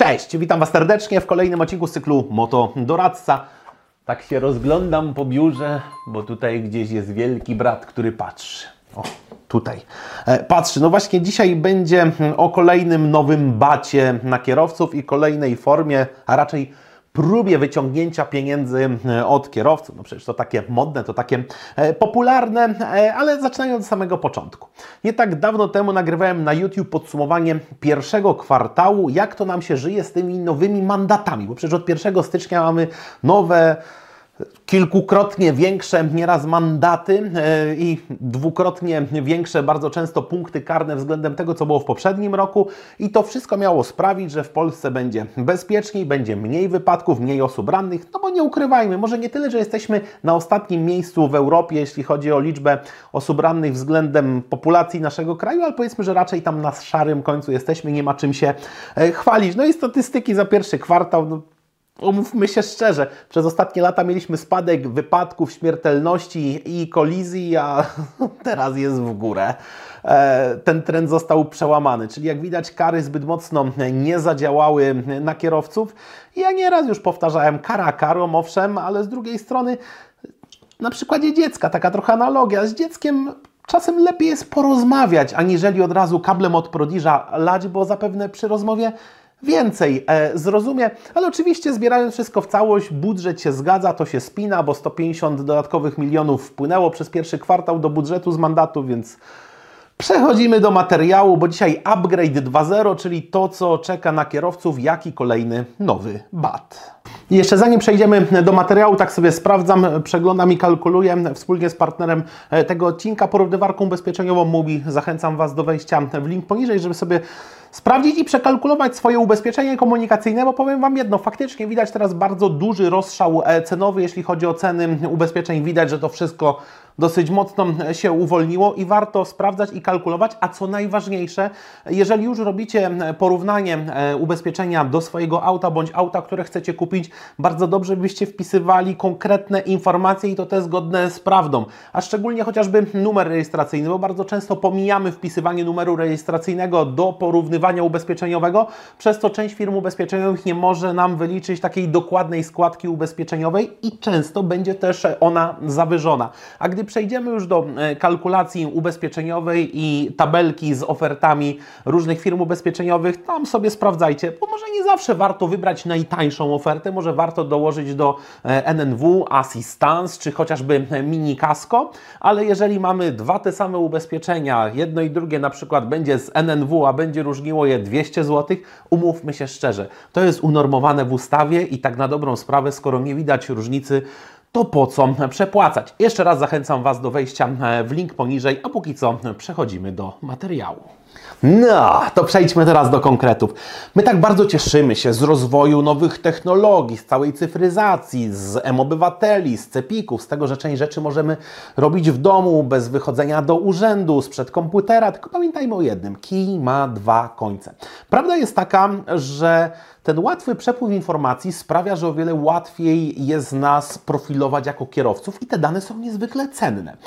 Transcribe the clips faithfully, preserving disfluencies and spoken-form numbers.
Cześć, witam Was serdecznie w kolejnym odcinku z cyklu Moto Doradca. Tak się rozglądam po biurze, bo tutaj gdzieś jest wielki brat, który patrzy. O, tutaj. E, patrzy. No właśnie dzisiaj będzie o kolejnym nowym bacie na kierowców i kolejnej formie, a raczej próbie wyciągnięcia pieniędzy od kierowców. No przecież to takie modne, to takie popularne, ale zaczynając od samego początku. Nie tak dawno temu nagrywałem na YouTube podsumowanie pierwszego kwartału, jak to nam się żyje z tymi nowymi mandatami, bo przecież od pierwszego stycznia mamy nowe, kilkukrotnie większe nieraz mandaty i dwukrotnie większe bardzo często punkty karne względem tego, co było w poprzednim roku i to wszystko miało sprawić, że w Polsce będzie bezpieczniej, będzie mniej wypadków, mniej osób rannych, no bo nie ukrywajmy, może nie tyle, że jesteśmy na ostatnim miejscu w Europie, jeśli chodzi o liczbę osób rannych względem populacji naszego kraju, ale powiedzmy, że raczej tam na szarym końcu jesteśmy, nie ma czym się chwalić. No i statystyki za pierwszy kwartał, no, umówmy się szczerze, przez ostatnie lata mieliśmy spadek wypadków, śmiertelności i kolizji, a teraz jest w górę. Ten trend został przełamany, czyli jak widać kary zbyt mocno nie zadziałały na kierowców. Ja nieraz już powtarzałem, kara karą, owszem, ale z drugiej strony na przykładzie dziecka, taka trochę analogia, z dzieckiem czasem lepiej jest porozmawiać, aniżeli od razu kablem od prodiża lać, bo zapewne przy rozmowie więcej e, zrozumie, ale oczywiście zbierając wszystko w całość, budżet się zgadza, to się spina, bo sto pięćdziesiąt dodatkowych milionów wpłynęło przez pierwszy kwartał do budżetu z mandatu, więc przechodzimy do materiału, bo dzisiaj upgrade dwa zero, czyli to, co czeka na kierowców, jaki kolejny nowy bat. I jeszcze zanim przejdziemy do materiału, tak sobie sprawdzam, przeglądam i kalkuluję wspólnie z partnerem tego odcinka, porównywarką ubezpieczeniową Mubi. Zachęcam Was do wejścia w link poniżej, żeby sobie sprawdzić i przekalkulować swoje ubezpieczenie komunikacyjne, bo powiem Wam jedno, faktycznie widać teraz bardzo duży rozstrzał cenowy, jeśli chodzi o ceny ubezpieczeń. Widać, że to wszystko dosyć mocno się uwolniło i warto sprawdzać i kalkulować, a co najważniejsze, jeżeli już robicie porównanie ubezpieczenia do swojego auta bądź auta, które chcecie kupić, bardzo dobrze byście wpisywali konkretne informacje i to te zgodne z prawdą, a szczególnie chociażby numer rejestracyjny, bo bardzo często pomijamy wpisywanie numeru rejestracyjnego do porównywania ubezpieczeniowego, przez co część firm ubezpieczeniowych nie może nam wyliczyć takiej dokładnej składki ubezpieczeniowej i często będzie też ona zawyżona. A gdy przejdziemy już do kalkulacji ubezpieczeniowej i tabelki z ofertami różnych firm ubezpieczeniowych, tam sobie sprawdzajcie, bo może nie zawsze warto wybrać najtańszą ofertę, może warto dołożyć do N N W, Assistance czy chociażby Mini Casco, ale jeżeli mamy dwa te same ubezpieczenia, jedno i drugie na przykład będzie z N N W, a będzie różniło je dwieście złotych, umówmy się szczerze, to jest unormowane w ustawie i tak na dobrą sprawę, skoro nie widać różnicy, to po co przepłacać? Jeszcze raz zachęcam Was do wejścia w link poniżej, a póki co przechodzimy do materiału. No, to przejdźmy teraz do konkretów. My tak bardzo cieszymy się z rozwoju nowych technologii, z całej cyfryzacji, z M-Obywateli, z cepików, z tego, że część rzeczy możemy robić w domu, bez wychodzenia do urzędu, sprzed komputera, tylko pamiętajmy o jednym, kij ma dwa końce. Prawda jest taka, że ten łatwy przepływ informacji sprawia, że o wiele łatwiej jest nas profilować jako kierowców i te dane są niezwykle cenne.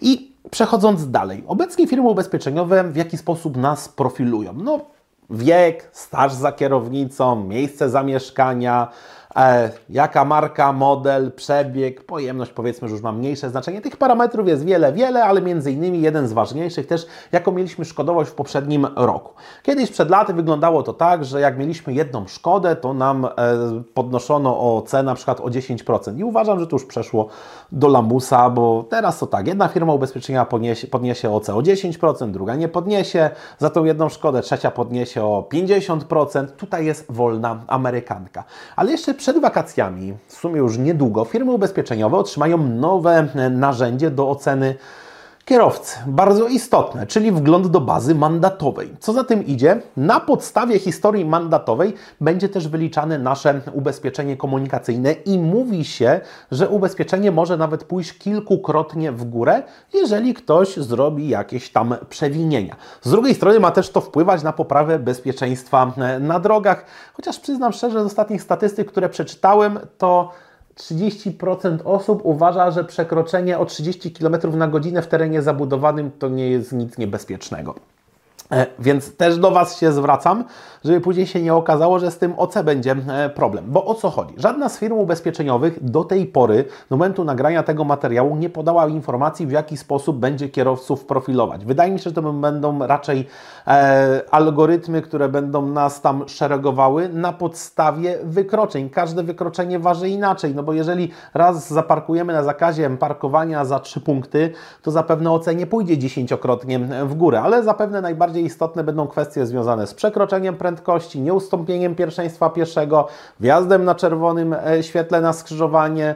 I przechodząc dalej, obecnie firmy ubezpieczeniowe w jaki sposób nas profilują? No, wiek, staż za kierownicą, miejsce zamieszkania, e, jaka marka, model, przebieg, pojemność, powiedzmy, że już ma mniejsze znaczenie. Tych parametrów jest wiele, wiele, ale między innymi jeden z ważniejszych też, jaką mieliśmy szkodowość w poprzednim roku. Kiedyś przed laty wyglądało to tak, że jak mieliśmy jedną szkodę, to nam e, podnoszono o cenę na przykład o dziesięć procent i uważam, że to już przeszło do lamusa, bo teraz to tak, jedna firma ubezpieczenia podniesie, podniesie O C o dziesięć procent, druga nie podniesie, za tą jedną szkodę trzecia podniesie o pięćdziesiąt procent, tutaj jest wolna amerykanka. Ale jeszcze przed wakacjami, w sumie już niedługo, firmy ubezpieczeniowe otrzymają nowe narzędzie do oceny kierowcy. Bardzo istotne, czyli wgląd do bazy mandatowej. Co za tym idzie, na podstawie historii mandatowej będzie też wyliczane nasze ubezpieczenie komunikacyjne i mówi się, że ubezpieczenie może nawet pójść kilkukrotnie w górę, jeżeli ktoś zrobi jakieś tam przewinienia. Z drugiej strony ma też to wpływać na poprawę bezpieczeństwa na drogach, chociaż przyznam szczerze, z ostatnich statystyk, które przeczytałem, to trzydzieści procent osób uważa, że przekroczenie o trzydzieści kilometrów na godzinę w terenie zabudowanym to nie jest nic niebezpiecznego. Więc też do Was się zwracam, żeby później się nie okazało, że z tym O C będzie problem. Bo o co chodzi? Żadna z firm ubezpieczeniowych do tej pory, do momentu nagrania tego materiału, nie podała informacji, w jaki sposób będzie kierowców profilować. Wydaje mi się, że to będą raczej e, algorytmy, które będą nas tam szeregowały na podstawie wykroczeń. Każde wykroczenie waży inaczej, no bo jeżeli raz zaparkujemy na zakazie parkowania za trzy punkty, to zapewne O C nie pójdzie dziesięciokrotnie w górę, ale zapewne najbardziej istotne będą kwestie związane z przekroczeniem prędkości, nieustąpieniem pierwszeństwa pieszego, wjazdem na czerwonym świetle na skrzyżowanie,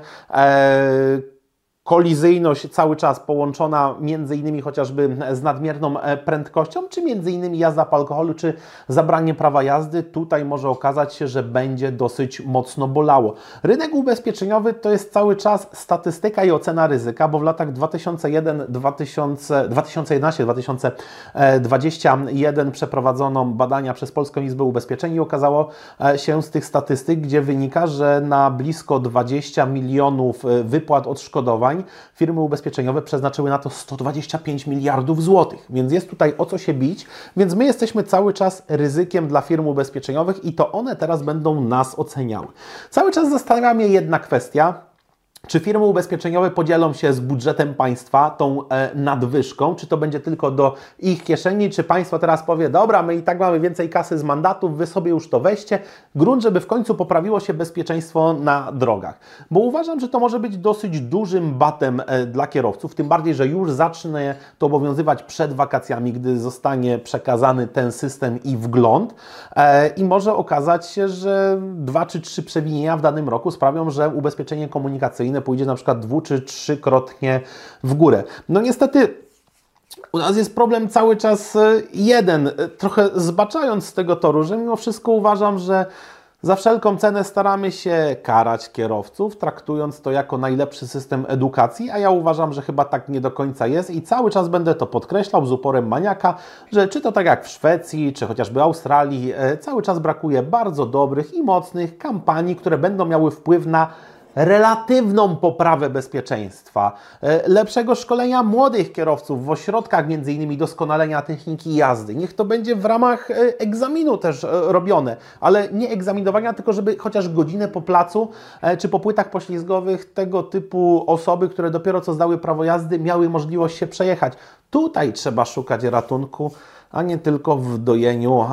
e, kolizyjność cały czas połączona między innymi chociażby z nadmierną prędkością, czy między innymi jazda po alkoholu, czy zabranie prawa jazdy. Tutaj może okazać się, że będzie dosyć mocno bolało. Rynek ubezpieczeniowy to jest cały czas statystyka i ocena ryzyka, bo w latach dwa tysiące jeden dwa tysiące jedenaście dwa tysiące dwudziesty pierwszy przeprowadzono badania przez Polską Izbę Ubezpieczeń i okazało się z tych statystyk, gdzie wynika, że na blisko dwadzieścia milionów wypłat odszkodowań firmy ubezpieczeniowe przeznaczyły na to sto dwadzieścia pięć miliardów złotych, więc jest tutaj o co się bić, więc my jesteśmy cały czas ryzykiem dla firm ubezpieczeniowych i to one teraz będą nas oceniały. Cały czas zastanawia mnie jedna kwestia. Czy firmy ubezpieczeniowe podzielą się z budżetem państwa tą e, nadwyżką, czy to będzie tylko do ich kieszeni, czy państwo teraz powie, dobra, my i tak mamy więcej kasy z mandatów, wy sobie już to weźcie, grunt, żeby w końcu poprawiło się bezpieczeństwo na drogach. Bo uważam, że to może być dosyć dużym batem e, dla kierowców, tym bardziej, że już zacznie to obowiązywać przed wakacjami, gdy zostanie przekazany ten system i wgląd e, i może okazać się, że dwa czy trzy przewinienia w danym roku sprawią, że ubezpieczenie komunikacyjne pójdzie na przykład dwu czy trzykrotnie w górę. No niestety u nas jest problem cały czas jeden, trochę zbaczając z tego toru, że mimo wszystko uważam, że za wszelką cenę staramy się karać kierowców, traktując to jako najlepszy system edukacji, a ja uważam, że chyba tak nie do końca jest i cały czas będę to podkreślał z uporem maniaka, że czy to tak jak w Szwecji, czy chociażby Australii, cały czas brakuje bardzo dobrych i mocnych kampanii, które będą miały wpływ na relatywną poprawę bezpieczeństwa, lepszego szkolenia młodych kierowców w ośrodkach między innymi doskonalenia techniki jazdy. Niech to będzie w ramach egzaminu też robione, ale nie egzaminowania, tylko żeby chociaż godzinę po placu czy po płytach poślizgowych tego typu osoby, które dopiero co zdały prawo jazdy, miały możliwość się przejechać. Tutaj trzeba szukać ratunku, a nie tylko w dojeniu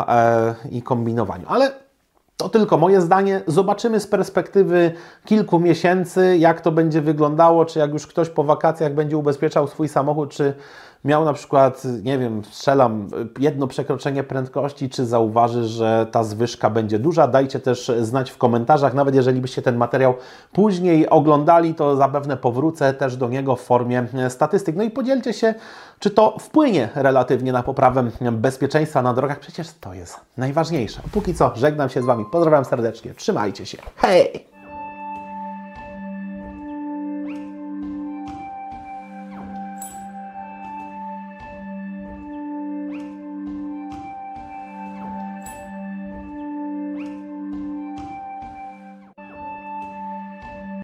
i kombinowaniu. Ale to tylko moje zdanie. Zobaczymy z perspektywy kilku miesięcy, jak to będzie wyglądało, czy jak już ktoś po wakacjach będzie ubezpieczał swój samochód, czy miał na przykład, nie wiem, strzelam, jedno przekroczenie prędkości, czy zauważy, że ta zwyżka będzie duża. Dajcie też znać w komentarzach, nawet jeżeli byście ten materiał później oglądali, to zapewne powrócę też do niego w formie statystyk. No i podzielcie się, czy to wpłynie relatywnie na poprawę bezpieczeństwa na drogach. Przecież to jest najważniejsze. Póki co żegnam się z Wami, pozdrawiam serdecznie, trzymajcie się, hej!